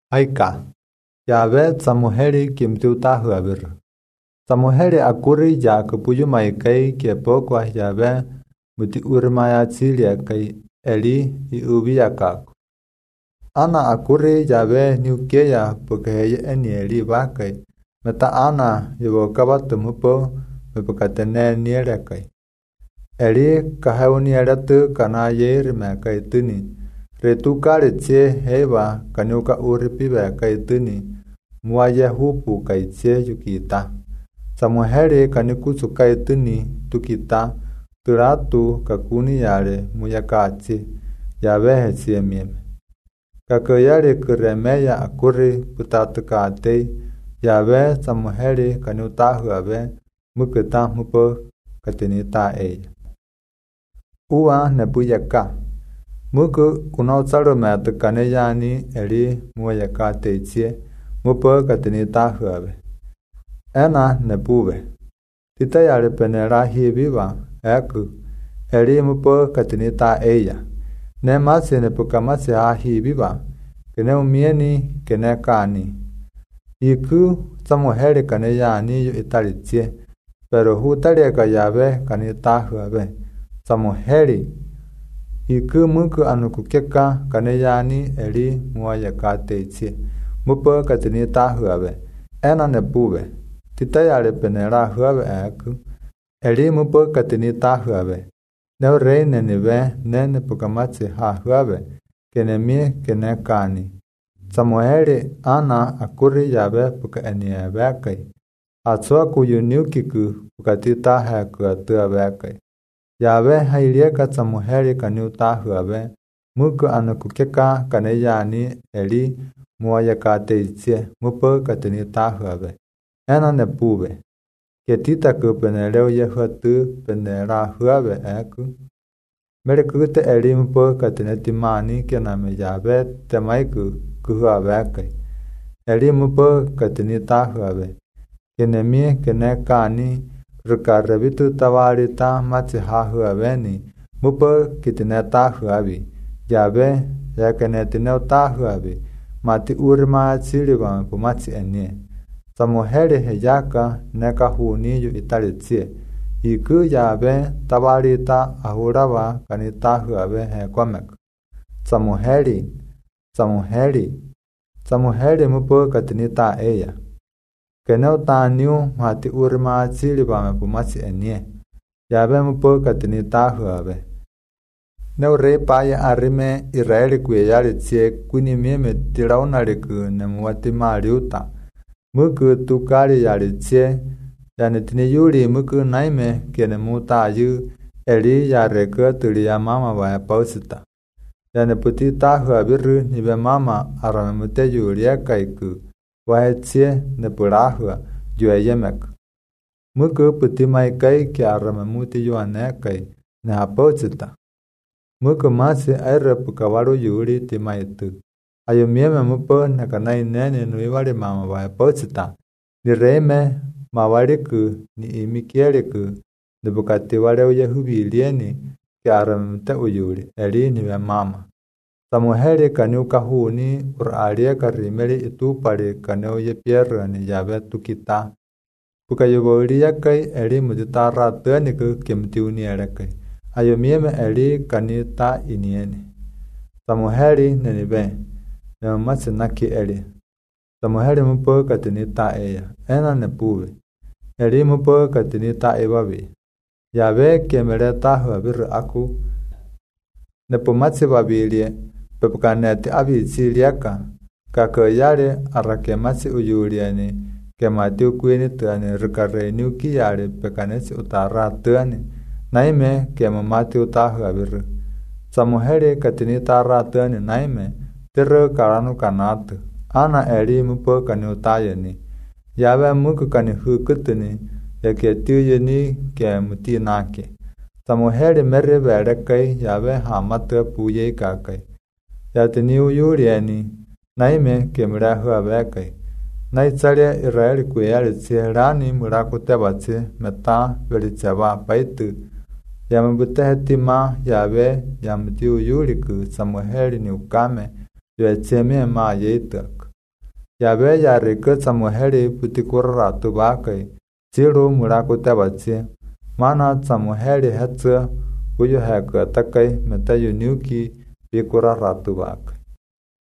Aika, Yahweh Samuheri kimtiuta huabir. Samuheri akuri ya kupuyu maikai kiepokwa Yahweh muti urmaya chilia kai eli iubi yakak. Ana akuri Yahweh niukeya pukeheye eni eli bakai. Meta ana yubokabatu mupo mepukatene nielekai. Eli kaheunieletu kana yerime kai tuni. Retukare tse heba kanyuka uripibe kai tuni. Muaye hupu kai tse yukita. Samuheri kanikusu kai tuni tukita. Turatu kakuni yale muyakatsi. Yahweh siemiem. Kakayari kuremeya akuri putatukate. Yahweh Samuheri kanyutahuabe mukita mupo katinita eya. Uwa nebuyaka. Muku kunautsarume tukane yani eli muyakate tsie mupo katinitahuabe. Ena nebube. Tita yale penera hibiba eku eli mupo katinita eya. Ne masi nepukamasi ha hibiba. Kene umieni kene kani. Iku Samuheri kane yani yu italitsie. Pero hutalieka Yahweh kanitahuabe. Samuheri. Iku muku anukukeka kane yani eli muayakate itsie. Mupo katinitahuabe. Ena nebube. Tita yale penera huabe eku. Eli mupo katinitahuabe. Neu rei nenibe nene pukamatsi ha huabe. Kene mie kene kani. Samuheri ana akuri Yahweh puka eniebekai. Atsua kuyuniukiku pukatita heku atuabekai. Yahweh hailieka Samuheri kaniutahuabe. Muku anukukeka kane yani eli muayakate itsie mupo katinitahuabe. Ena nepube. Ketita ku peneleu yehuatu penera huabe eku. Merikute eli mupo katinetimani kename Yahweh temaiku kuhuabekai. Eli mupo katinitahuabe. Kenemie kene kani rukarebitu tawarita matsi hahuabeni. Mupo kitinetahuabi. Yahweh yakenetinetahuabi. Mati urma tsiliba pumatsi enie. Samuheri heyaka neka huniyu italitsie. Iku Yahweh tawarita ahuraba kanitahuabe hekwamek. Samuheri. Samuheri. Samuheri mupo katinita eya. Keneu taniu mati urma tsiliba pumatsi enie. Yahweh mupo katinitahuabe. Neu rei paya arime Israeli kuyeyalitsie kuni mieme tiraunaliku nemuwati mariuta. Muku tukari yalitsie. Yanitini yuri muku naime kene mutayu eli yareku tulia mama waya pausita. Yaniputi tahuabiru nibe mama aramemute yuria kaiku. Wahetsie nepurahua jueyemek. Muku puti maikai ki aramemuti yuanekai nehapausita. Muku masi aire pukawaru yuri timaitu. Ayumieme mupo nekanai nene nuiwari mama waya pausita. Ni reime mawariku ni imikieliku nibukati wale uyehubilieni ki aramemute uyuri eli nibe mama. Samuheri kaniuka huni uralie karimeli itupari kaneu ye pierani Yahweh tukita. Pukayubolia kai eli mutitara teniku kimtiunielekai. Ayumieme eli kanita inieni. Samuheri nenibe. Nemamasi naki eli. Samuheri mupo katinita eya. Ena nepube. Eli mupo katinita ebabi. Yahweh kemeleta huabiru aku. Nepumatsi babilie. Pepukaneti abitsiliaka. Kakayale arakemasi uyuliani. Kemati ukuini tuani rukareni ukiyale pekanesi utara tuani. Naime kemamati utahuabiru. Samuheri katinita tuani naime. Tiru karanu kanatu. Ana eli mupo kaniutayeni. Yahweh muku kanihukutuni. Yaketuyeni kemutinaki. Samuheri meri berekai Yahweh hamatu puye kakai. Yatini uyurieni. Naime kemurahuabekai. Naitsalia Israeli kuyalitsie rani murakutebatsi meta velitseba baitu. Yamubutehetima Yahweh yamuti uyuriku Samuheri ni ukame. Yuetsemie ma yeitak. Yabe yari ke Samuheli putikura tubakai. Chiru muraku tabatsi. Mana Samuheli hetsa puyo heka takai meta yuniuki pikura ratubak.